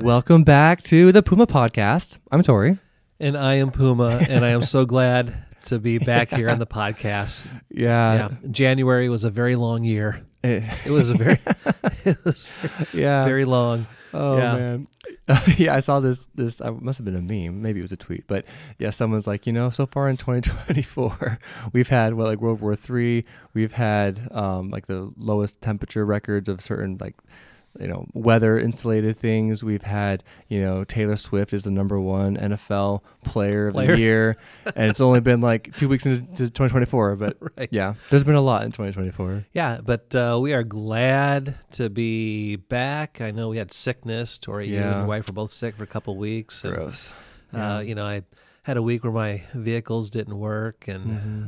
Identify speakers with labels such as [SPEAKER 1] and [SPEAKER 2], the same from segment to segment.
[SPEAKER 1] Welcome back to the Puma Podcast. I'm Tori.
[SPEAKER 2] And I am Puma, and I am so glad to be back here on the podcast.
[SPEAKER 1] Yeah.
[SPEAKER 2] January was a very long year. It was very long.
[SPEAKER 1] Oh,
[SPEAKER 2] Yeah.
[SPEAKER 1] man. I saw this, must have been a meme. Maybe it was a tweet. But yeah, someone's like, so far in 2024, we've had, World War III. We've had the lowest temperature records of certain, weather insulated things. We've had, Taylor Swift is the number one NFL player of the year. And it's only been 2 weeks into 2024. But
[SPEAKER 2] Right.
[SPEAKER 1] yeah, there's been a lot in 2024.
[SPEAKER 2] Yeah, but we are glad to be back. I know we had sickness. Tori, you and your wife were both sick for a couple of weeks. And,
[SPEAKER 1] Gross.
[SPEAKER 2] I had a week where my vehicles didn't work. And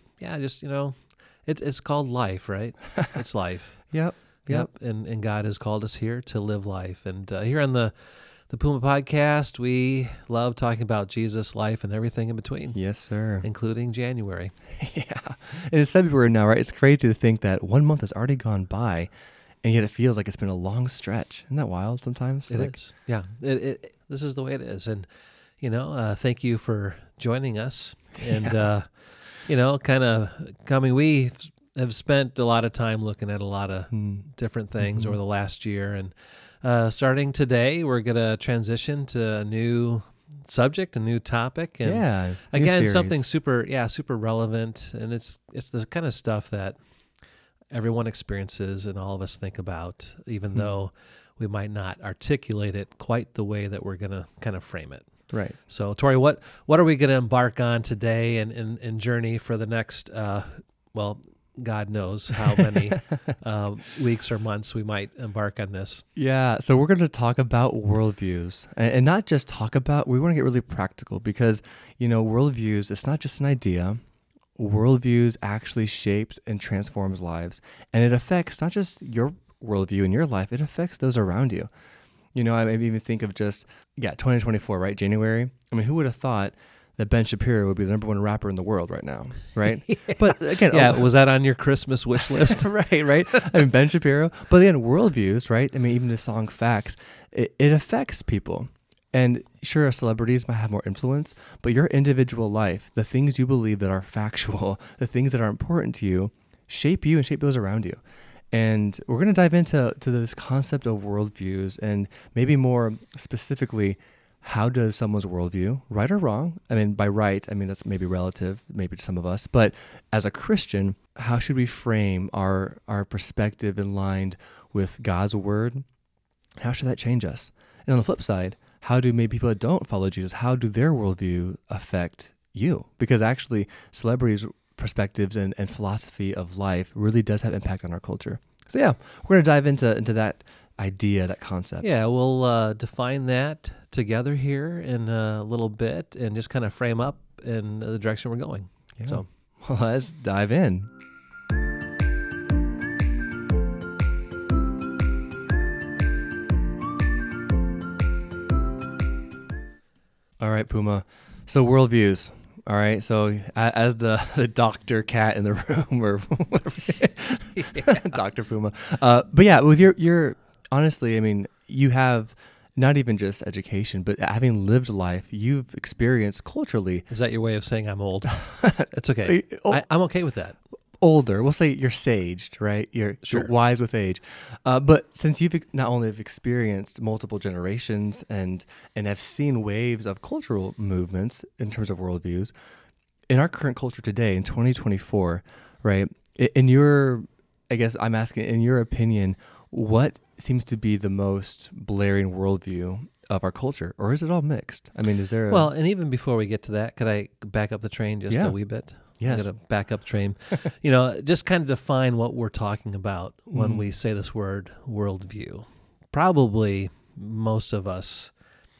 [SPEAKER 2] it's called life, right? It's life.
[SPEAKER 1] Yep.
[SPEAKER 2] And God has called us here to live life. And here on the Puma Podcast, we love talking about Jesus, life, and everything in between.
[SPEAKER 1] Yes, sir.
[SPEAKER 2] Including January.
[SPEAKER 1] Yeah. And it's February now, right? It's crazy to think that 1 month has already gone by, and yet it feels like it's been a long stretch. Isn't that wild sometimes?
[SPEAKER 2] It is. Yeah. This is the way it is. And, thank you for joining us. And, we have spent a lot of time looking at a lot of different things over the last year. And starting today, we're going to transition to a new subject, a new topic. And again, something super relevant. And it's the kind of stuff that everyone experiences and all of us think about, even though we might not articulate it quite the way that we're going to kind of frame it.
[SPEAKER 1] Right.
[SPEAKER 2] So, Tori, what are we going to embark on today and journey for the next, God knows how many weeks or months we might embark on this.
[SPEAKER 1] Yeah, so we're going to talk about worldviews, and not just talk about, we want to get really practical because, worldviews, it's not just an idea. Worldviews actually shapes and transforms lives, and it affects not just your worldview in your life, it affects those around you. I maybe even think of 2024, right? January. I mean, who would have thought that Ben Shapiro would be the number one rapper in the world right now, right? But again,
[SPEAKER 2] was that on your Christmas wish list?
[SPEAKER 1] right. I mean, Ben Shapiro. But again, worldviews, right? I mean, even the song Facts, it affects people. And sure, celebrities might have more influence, but your individual life, the things you believe that are factual, the things that are important to you, shape you and shape those around you. And we're going to dive into this concept of worldviews and maybe more specifically, how does someone's worldview, right or wrong? I mean, by right, that's maybe relative, maybe to some of us, but as a Christian, how should we frame our perspective in line with God's word? How should that change us? And on the flip side, how do maybe people that don't follow Jesus, how do their worldview affect you? Because actually, celebrities' perspectives and philosophy of life really does have impact on our culture. So yeah, we're going to dive into that idea, that concept.
[SPEAKER 2] Yeah, we'll define that together here in a little bit and just kind of frame up in the direction we're going.
[SPEAKER 1] Yeah.
[SPEAKER 2] So,
[SPEAKER 1] well, let's dive in. All right, Puma. So worldviews. All right, so as the Dr. Cat in the room, or Dr. Puma. But yeah, with your honestly, you have not even just education, but having lived life, you've experienced culturally.
[SPEAKER 2] Is that your way of saying I'm old? It's okay. I'm okay with that.
[SPEAKER 1] Older, we'll say you're saged, right? You're wise with age. But since you've not only have experienced multiple generations and have seen waves of cultural movements in terms of worldviews, in our current culture today, in 2024, right? In your, I guess I'm asking, in your opinion, what seems to be the most blaring worldview of our culture, or is it all mixed? Is there
[SPEAKER 2] Well, and even before we get to that, could I back up the train just a wee bit?
[SPEAKER 1] Yes.
[SPEAKER 2] I'm going to back up the train. Just kind of define what we're talking about when we say this word worldview. Probably most of us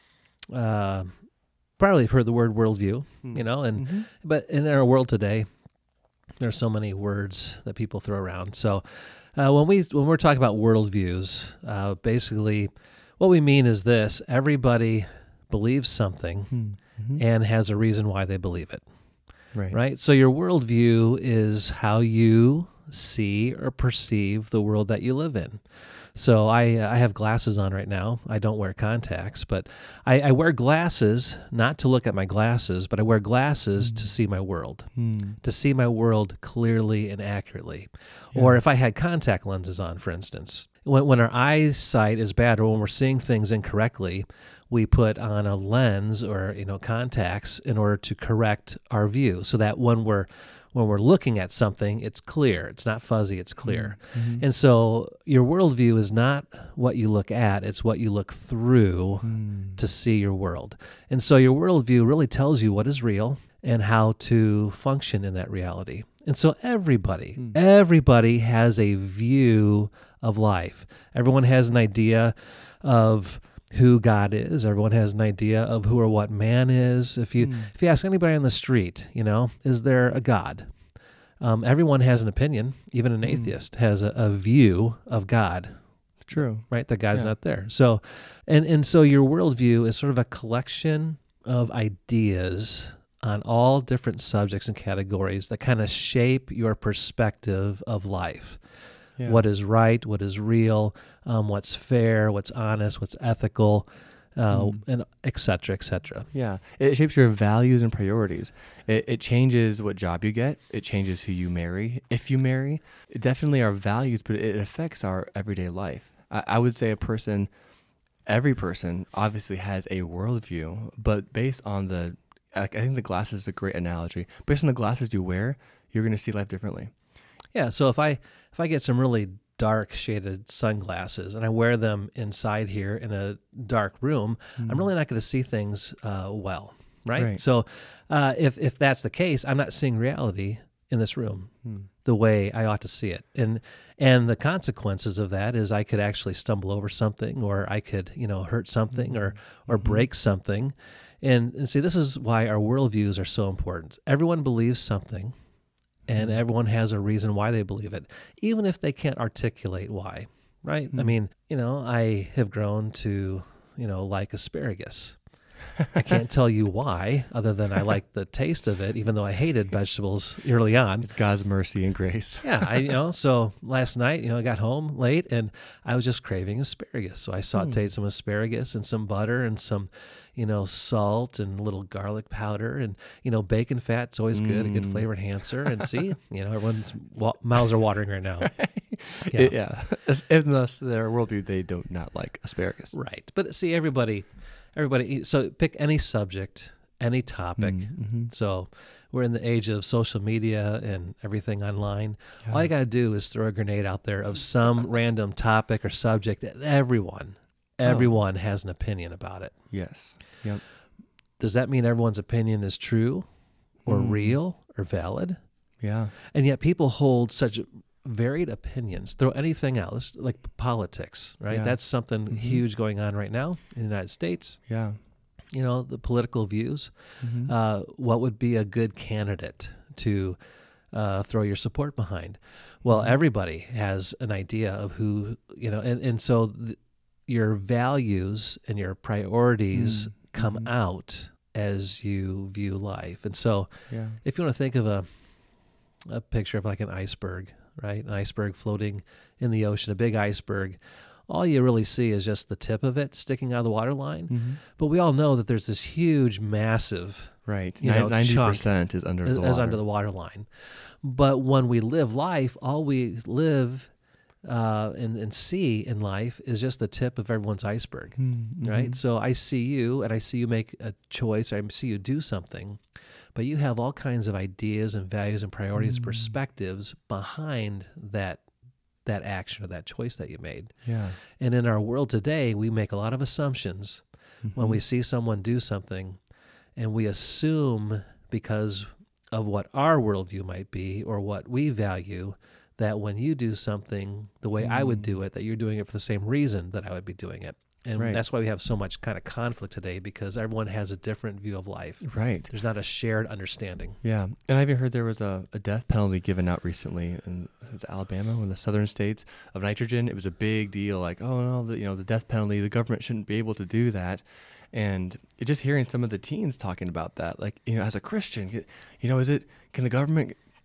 [SPEAKER 2] probably have heard the word worldview, but in our world today, there's so many words that people throw around. So when we're talking about worldviews, basically what we mean is this: everybody believes something and has a reason why they believe it. Right. So your worldview is how you see or perceive the world that you live in. So I have glasses on right now. I don't wear contacts, but I wear glasses not to look at my glasses, but I wear glasses to see my world, to see my world clearly and accurately.
[SPEAKER 1] Yeah.
[SPEAKER 2] Or if I had contact lenses on, for instance, when our eyesight is bad or when we're seeing things incorrectly, we put on a lens or contacts in order to correct our view, so that when we're looking at something, it's clear. It's not fuzzy, it's clear.
[SPEAKER 1] Mm-hmm.
[SPEAKER 2] And so your worldview is not what you look at, it's what you look through to see your world. And so your worldview really tells you what is real and how to function in that reality. And so everybody has a view of life. Everyone has an idea of who God is. Everyone has an idea of who or what man is. If you ask anybody on the street, is there a God? Everyone has an opinion. Even an atheist has a view of God.
[SPEAKER 1] True.
[SPEAKER 2] Right? That God's not there. So, and so your worldview is sort of a collection of ideas on all different subjects and categories that kind of shape your perspective of life. Yeah. What is right, what is real, what's fair, what's honest, what's ethical, and et cetera, et cetera.
[SPEAKER 1] Yeah, it shapes your values and priorities. It changes what job you get. It changes who you marry, if you marry. It definitely our values, but it affects our everyday life. I would say every person obviously has a worldview, but based on I think the glasses is a great analogy. Based on the glasses you wear, you're going to see life differently.
[SPEAKER 2] Yeah, so if I get some really dark shaded sunglasses and I wear them inside here in a dark room, I'm really not going to see things well, right? So if that's the case, I'm not seeing reality in this room the way I ought to see it. And the consequences of that is I could actually stumble over something, or I could, hurt something or break something. And see, this is why our worldviews are so important. Everyone believes something. And everyone has a reason why they believe it, even if they can't articulate why, right? I mean, I have grown to, like asparagus. I can't tell you why, other than I like the taste of it, even though I hated vegetables early on.
[SPEAKER 1] It's God's mercy and grace.
[SPEAKER 2] Yeah, so last night, I got home late and I was just craving asparagus. So I sauteed some asparagus and some butter and some, salt and a little garlic powder and, bacon fat's always good, a good flavor enhancer. And see, everyone's mouths are watering right now.
[SPEAKER 1] Yeah. Unless their worldview, they do not like asparagus.
[SPEAKER 2] Right. But see, everybody, so pick any subject, any topic. So we're in the age of social media and everything online. Yeah. All you got to do is throw a grenade out there of some random topic or subject that everyone has an opinion about it.
[SPEAKER 1] Yes. Yep.
[SPEAKER 2] Does that mean everyone's opinion is true or real or valid?
[SPEAKER 1] Yeah.
[SPEAKER 2] And yet people hold such varied opinions. Throw anything out. It's like politics, right? Yeah. That's something huge going on right now in the United States.
[SPEAKER 1] Yeah.
[SPEAKER 2] The political views. What would be a good candidate to throw your support behind? Well, everybody has an idea of who, and so your values and your priorities come out as you view life. And so if you want to think of a picture of like an iceberg, right? An iceberg floating in the ocean, a big iceberg. All you really see is just the tip of it sticking out of the water line. But we all know that there's this huge, massive,
[SPEAKER 1] 90% is under the water.
[SPEAKER 2] Is under the water line. But when we live life, all we live and see in life is just the tip of everyone's iceberg, right? So I see you, and I see you make a choice, or I see you do something, but you have all kinds of ideas and values and priorities, perspectives behind that action or that choice that you made.
[SPEAKER 1] Yeah.
[SPEAKER 2] And in our world today, we make a lot of assumptions when we see someone do something, and we assume because of what our worldview might be or what we value, that when you do something the way I would do it, that you're doing it for the same reason that I would be doing it. And that's why we have so much kind of conflict today, because everyone has a different view of life.
[SPEAKER 1] Right.
[SPEAKER 2] There's not a shared understanding.
[SPEAKER 1] Yeah. And I even heard there was a death penalty given out recently in Alabama, one of the southern states, of nitrogen. It was a big deal. Like, oh, no, the death penalty, the government shouldn't be able to do that. And just hearing some of the teens talking about that, like, as a Christian, can the government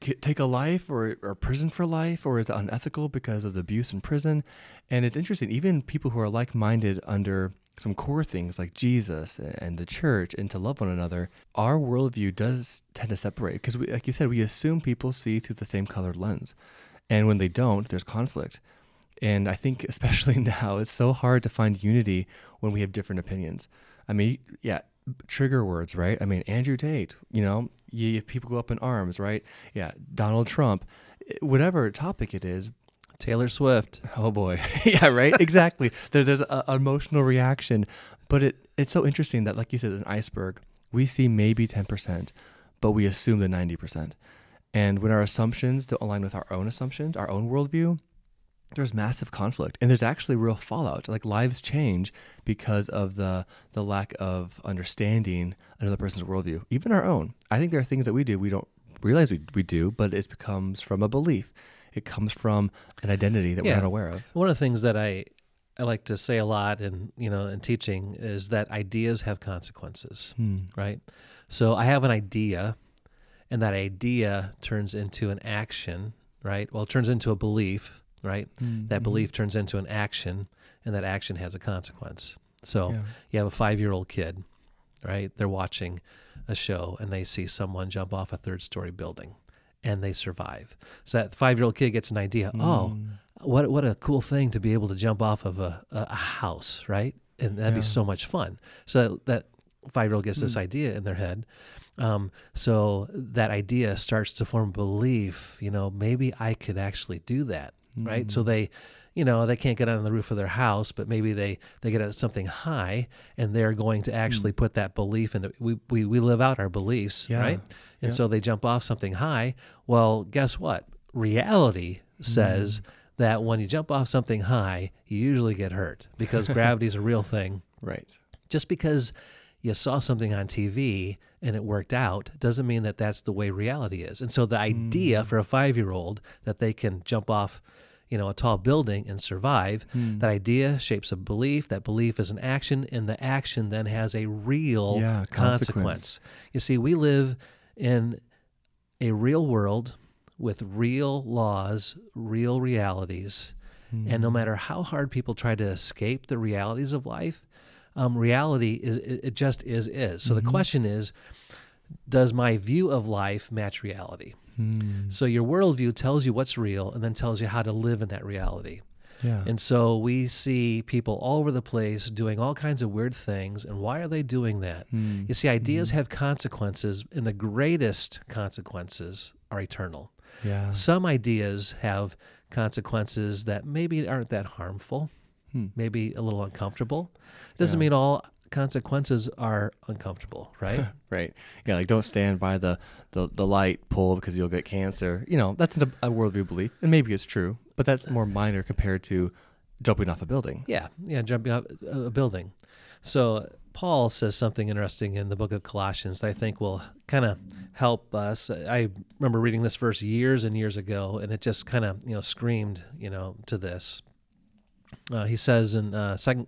[SPEAKER 1] take a life or prison for life, or is it unethical because of the abuse in prison? And it's interesting, even people who are like-minded under some core things like Jesus and the church and to love one another, our worldview does tend to separate because, like you said, we assume people see through the same colored lens. And when they don't, there's conflict. And I think especially now, it's so hard to find unity when we have different opinions. I mean, yeah, trigger words, right? I mean, Andrew Tate, people go up in arms, right? Yeah, Donald Trump, whatever topic it is.
[SPEAKER 2] Taylor Swift.
[SPEAKER 1] Oh boy. Yeah, right? Exactly. There's an emotional reaction. But it's so interesting that, like you said, an iceberg, we see maybe 10%, but we assume the 90%. And when our assumptions don't align with our own assumptions, our own worldview, there's massive conflict. And there's actually real fallout. Like lives change because of the lack of understanding another person's worldview, even our own. I think there are things that we do we don't realize we do, but it comes from a belief. It comes from an identity that we're not aware of.
[SPEAKER 2] One of the things that I like to say a lot in teaching is that ideas have consequences, right? So I have an idea, and that idea turns into an action, right? Well, it turns into a belief, right? Mm-hmm. That belief turns into an action, and that action has a consequence. So you have a 5-year-old kid, right? They're watching a show, and they see someone jump off a 3rd-story building. And they survive. So that 5-year-old kid gets an idea. Oh, what a cool thing to be able to jump off of a house, right? And that'd be so much fun. So that 5-year-old gets this idea in their head. So that idea starts to form a belief. Maybe I could actually do that, right? So they can't get on the roof of their house, but maybe they get at something high, and they're going to actually put that belief into. We live out our beliefs, right? And so they jump off something high. Well, guess what? Reality says that when you jump off something high, you usually get hurt because gravity's a real thing.
[SPEAKER 1] Right.
[SPEAKER 2] Just because you saw something on TV and it worked out doesn't mean that that's the way reality is. And so the idea for a 5-year-old that they can jump off a tall building and survive, that idea shapes a belief. That belief is an action, and the action then has a real consequence. You see, we live in a real world with real laws, real realities, and no matter how hard people try to escape the realities of life, reality it just is. So the question is, does my view of life match reality? So your worldview tells you what's real and then tells you how to live in that reality. Yeah. And so we see people all over the place doing all kinds of weird things. And why are they doing that? You see, ideas have consequences, and the greatest consequences are eternal. Yeah. Some ideas have consequences that maybe aren't that harmful, maybe a little uncomfortable. Doesn't mean all consequences are uncomfortable, right?
[SPEAKER 1] Right. Yeah, like don't stand by the light pole because you'll get cancer. That's a worldview belief, and maybe it's true, but that's more minor compared to jumping off a building.
[SPEAKER 2] Yeah, jumping off a building. So Paul says something interesting in the book of Colossians that I think will kind of help us. I remember reading this verse years and years ago, and it just kind of screamed to this. He says in Second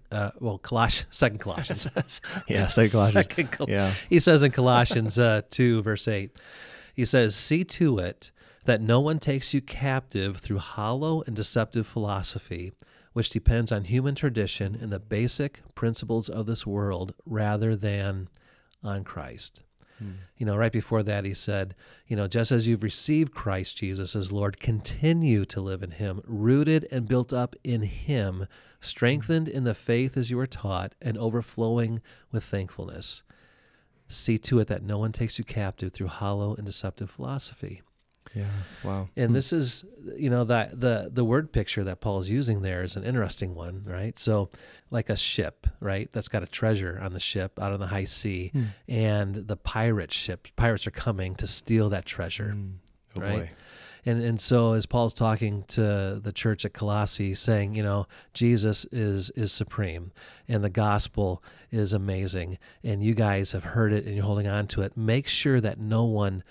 [SPEAKER 2] Colossians.
[SPEAKER 1] Yeah, Second Colossians. Yeah.
[SPEAKER 2] He says in Colossians 2, verse 8, he says, "See to it that no one takes you captive through hollow and deceptive philosophy, which depends on human tradition and the basic principles of this world rather than on Christ." Right before that, he said, just as you've received Christ Jesus as Lord, continue to live in him, rooted and built up in him, strengthened in the faith as you were taught, and overflowing with thankfulness. See to it that no one takes you captive through hollow and deceptive philosophy.
[SPEAKER 1] Yeah. Wow.
[SPEAKER 2] And this is, that the word picture that Paul is using there is an interesting one, right? So like a ship, right? That's got a treasure on the ship out on the high sea, and the pirates are coming to steal that treasure, right? Boy. And so as Paul's talking to the church at Colossae, saying, Jesus is supreme, and the gospel is amazing, and you guys have heard it and you're holding on to it. Make sure that no one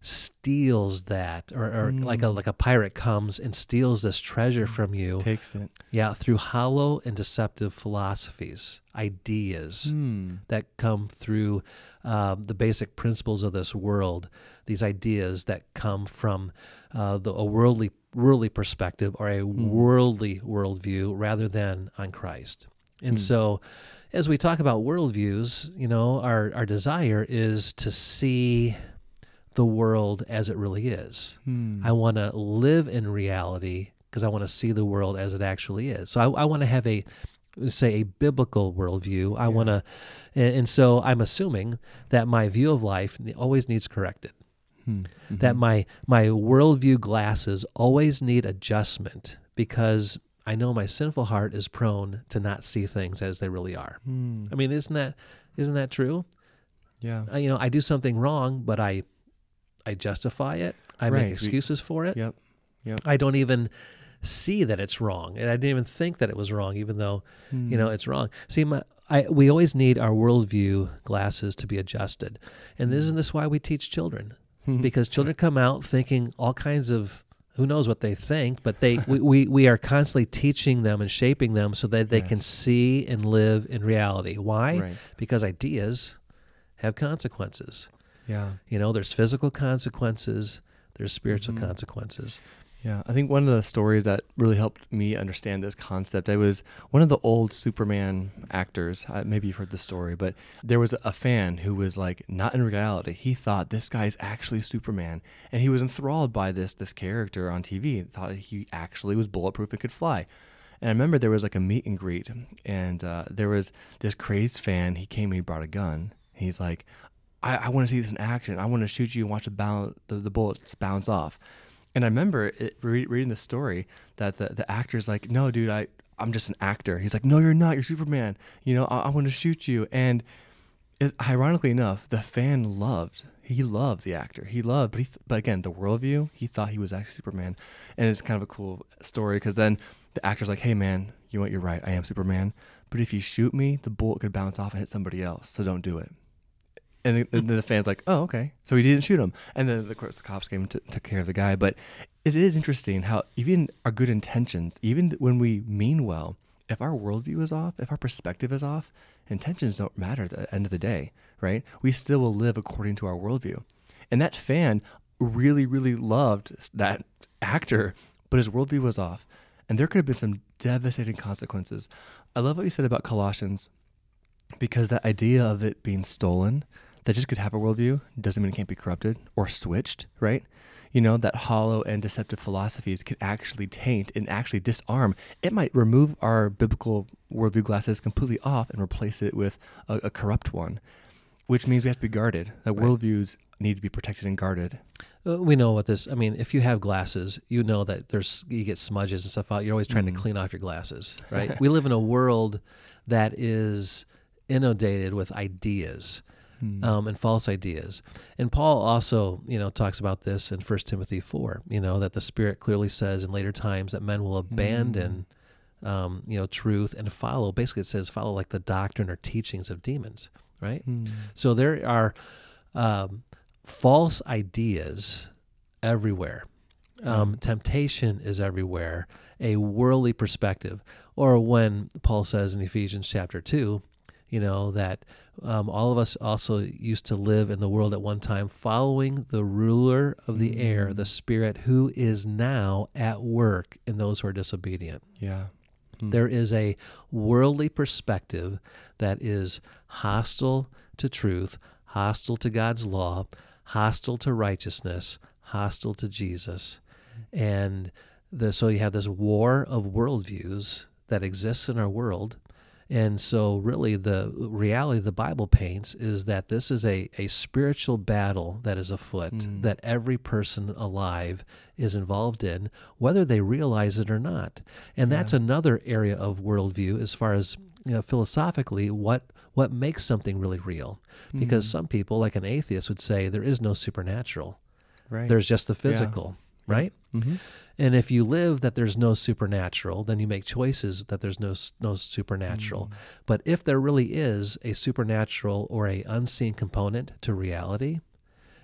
[SPEAKER 2] steals that, or like a pirate comes and steals this treasure from you.
[SPEAKER 1] Takes it.
[SPEAKER 2] Yeah, through hollow and deceptive philosophies, ideas that come through the basic principles of this world, these ideas that come from a worldly perspective or a worldly worldview rather than on Christ. And so as we talk about worldviews, our desire is to see the world as it really is. I want to live in reality because I want to see the world as it actually is. So I want to have a biblical worldview. I want to, and so I'm assuming that my view of life always needs corrected. That my worldview glasses always need adjustment because I know my sinful heart is prone to not see things as they really are. I mean, isn't that true?
[SPEAKER 1] Yeah.
[SPEAKER 2] I do something wrong, but I justify it. I make excuses for it.
[SPEAKER 1] Yep.
[SPEAKER 2] I don't even see that it's wrong, and I didn't even think that it was wrong, even though it's wrong. See, we always need our worldview glasses to be adjusted, and isn't this why we teach children? Because children come out thinking all kinds of, who knows what they think, but we are constantly teaching them and shaping them so that they can see and live in reality. Why?
[SPEAKER 1] Right.
[SPEAKER 2] Because ideas have consequences.
[SPEAKER 1] Yeah.
[SPEAKER 2] There's physical consequences, there's spiritual consequences.
[SPEAKER 1] Yeah, I think one of the stories that really helped me understand this concept, it was one of the old Superman actors. Maybe you've heard the story, but there was a fan who was like, not in reality. He thought this guy's actually Superman, and he was enthralled by this character on TV. He thought he actually was bulletproof and could fly. And I remember there was like a meet and greet, and there was this crazed fan. He came and he brought a gun. He's like, I want to see this in action. I want to shoot you and watch the bullets bounce off. And I remember reading the story that the actor's like, no, dude, I'm just an actor. He's like, no, you're not. You're Superman. I want to shoot you. And ironically enough, the fan loved the actor. But again, the worldview, he thought he was actually Superman. And it's kind of a cool story because then the actor's like, hey, man, you're right. I am Superman. But if you shoot me, the bullet could bounce off and hit somebody else. So don't do it. And the fan's like, oh, okay. So he didn't shoot him. And then, of course, the cops came and took care of the guy. But it is interesting how even our good intentions, even when we mean well, if our worldview is off, if our perspective is off, intentions don't matter at the end of the day, right? We still will live according to our worldview. And that fan really, really loved that actor, but his worldview was off. And there could have been some devastating consequences. I love what you said about Colossians, because that idea of it being stolen, that just could have a worldview doesn't mean it can't be corrupted or switched, right? That hollow and deceptive philosophies could actually taint and actually disarm. It might remove our biblical worldview glasses completely off and replace it with a corrupt one, which means we have to be guarded. That worldviews need to be protected and guarded.
[SPEAKER 2] We know what this, if you have glasses, you know that you get smudges and stuff out. You're always trying to clean off your glasses, right? We live in a world that is inundated with ideas. And false ideas. And Paul also, talks about this in 1 Timothy 4, that the Spirit clearly says in later times that men will abandon, truth and follow like the doctrine or teachings of demons, right? So there are false ideas everywhere. Temptation is everywhere, a worldly perspective. Or when Paul says in Ephesians chapter 2, that all of us also used to live in the world at one time, following the ruler of the air, the Spirit, who is now at work in those who are disobedient.
[SPEAKER 1] Yeah.
[SPEAKER 2] There is a worldly perspective that is hostile to truth, hostile to God's law, hostile to righteousness, hostile to Jesus. And so you have this war of worldviews that exists in our world. And so really the reality the Bible paints is that this is a spiritual battle that is afoot, that every person alive is involved in, whether they realize it or not. And that's another area of worldview as far as, philosophically, what makes something really real. Because some people, like an atheist, would say there is no supernatural.
[SPEAKER 1] Right.
[SPEAKER 2] There's just the physical, right? Mm-hmm. And if you live that there's no supernatural, then you make choices that there's no supernatural. But if there really is a supernatural or a unseen component to reality,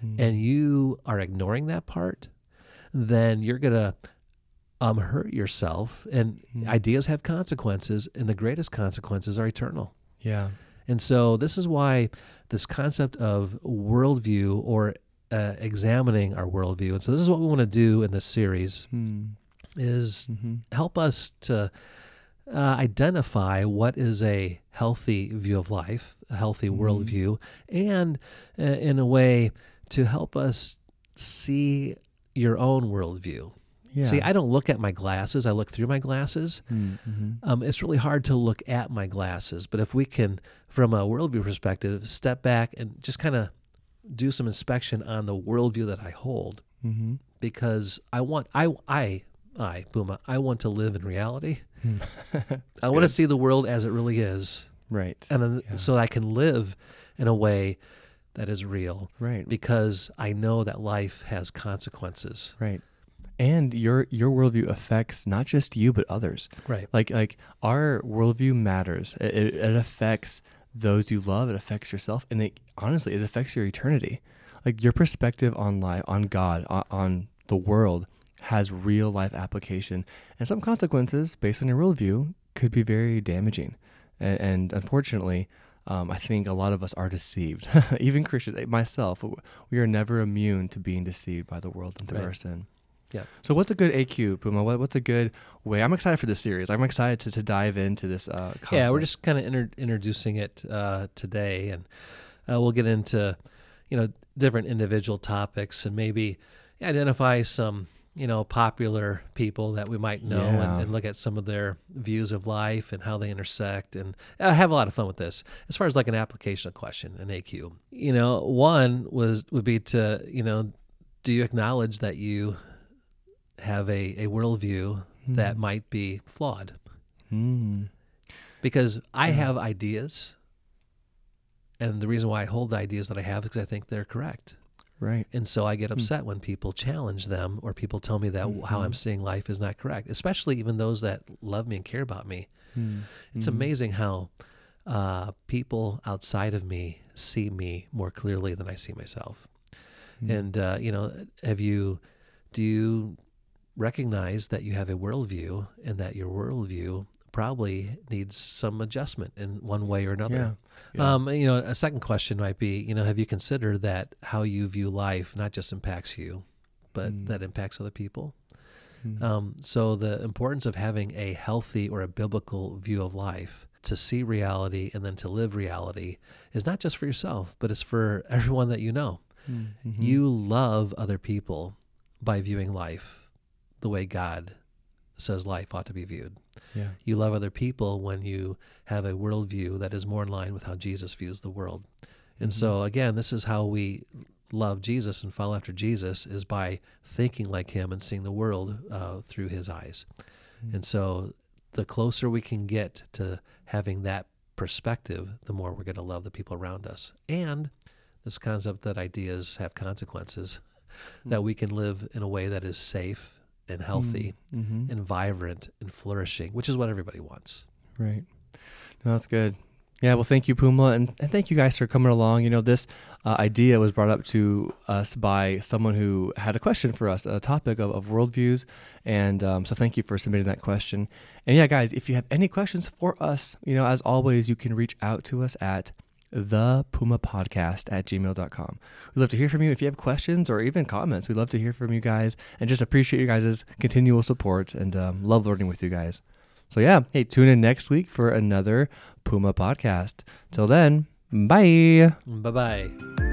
[SPEAKER 2] and you are ignoring that part, then you're going to hurt yourself. And ideas have consequences, and the greatest consequences are eternal.
[SPEAKER 1] Yeah.
[SPEAKER 2] And so this is why this concept of worldview, or examining our worldview. And so this is what we want to do in this series, is help us to identify what is a healthy view of life, a healthy worldview, and in a way to help us see your own worldview.
[SPEAKER 1] Yeah.
[SPEAKER 2] See, I don't look at my glasses. I look through my glasses. It's really hard to look at my glasses. But if we can, from a worldview perspective, step back and just kind of do some inspection on the worldview that I hold, because I want to live in reality. I want to see the world as it really is.
[SPEAKER 1] Right.
[SPEAKER 2] And so I can live in a way that is real.
[SPEAKER 1] Right.
[SPEAKER 2] Because I know that life has consequences.
[SPEAKER 1] Right. And your worldview affects not just you, but others.
[SPEAKER 2] Right.
[SPEAKER 1] Like our worldview matters. It affects those you love. It affects yourself. And it affects your eternity. Like your perspective on life, on God, on the world has real life application. And some consequences based on your worldview could be very damaging. And unfortunately, I think a lot of us are deceived. Even Christians, myself, we are never immune to being deceived by the world and through our sin.
[SPEAKER 2] Yeah.
[SPEAKER 1] So what's a good AQ, Puma? What's a good way? I'm excited for this series. I'm excited to dive into this concept.
[SPEAKER 2] Yeah, we're just kind of introducing it today, and we'll get into, different individual topics and maybe identify some, popular people that we might know and look at some of their views of life and how they intersect, and have a lot of fun with this. As far as like an applicational question, an AQ, one would be to, do you acknowledge that you have a worldview that might be flawed? Because I have ideas, and the reason why I hold the ideas that I have is because I think they're correct.
[SPEAKER 1] Right.
[SPEAKER 2] And so I get upset when people challenge them, or people tell me that how I'm seeing life is not correct, especially even those that love me and care about me. It's amazing how people outside of me see me more clearly than I see myself. And, do you recognize that you have a worldview, and that your worldview probably needs some adjustment in one way or another? Yeah. A second question might be, have you considered that how you view life not just impacts you, but that impacts other people? So the importance of having a healthy or a biblical view of life, to see reality and then to live reality, is not just for yourself, but it's for everyone that you know. You love other people by viewing life the way God says life ought to be viewed.
[SPEAKER 1] Yeah.
[SPEAKER 2] You love other people when you have a worldview that is more in line with how Jesus views the world. And so, again, this is how we love Jesus and follow after Jesus, is by thinking like him and seeing the world through his eyes. And so the closer we can get to having that perspective, the more we're going to love the people around us. And this concept that ideas have consequences, that we can live in a way that is safe and healthy and vibrant and flourishing, which is what everybody wants.
[SPEAKER 1] Right. No, that's good. Yeah, well, thank you, Puma, and thank you guys for coming along. This idea was brought up to us by someone who had a question for us, a topic of worldviews, and so thank you for submitting that question. And yeah, guys, if you have any questions for us, as always, you can reach out to us at thepumapodcast@gmail.com. We'd love to hear from you. If you have questions or even comments, we'd love to hear from you guys, and just appreciate you guys' continual support, and love learning with you guys. So yeah, hey, tune in next week for another Puma podcast. Till then, bye.
[SPEAKER 2] Bye-bye.